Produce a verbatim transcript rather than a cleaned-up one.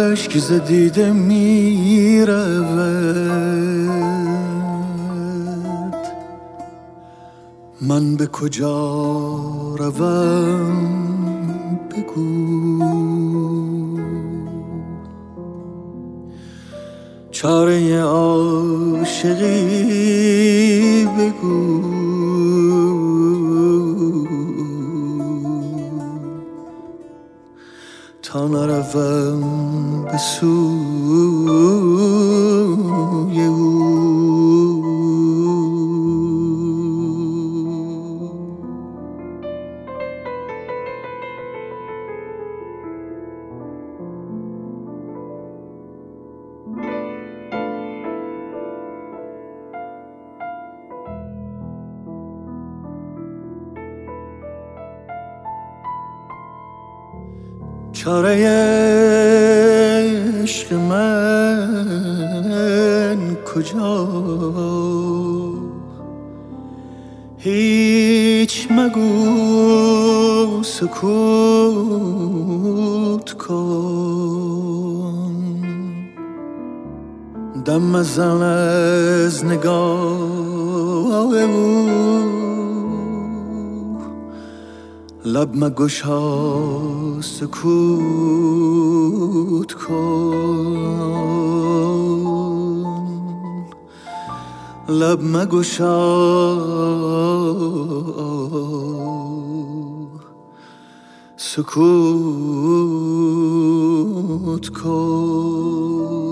اشک ز دیده می رود، من به کجا روم بگو. چاره عاشقی بگو، تا نروم به سوی او. چاره عشق من کجا؟ هیچ مگو، سکوت کن. دم مزن از نگاه او، لب مگشا سکوت کن. لب مگشا سکوت کن.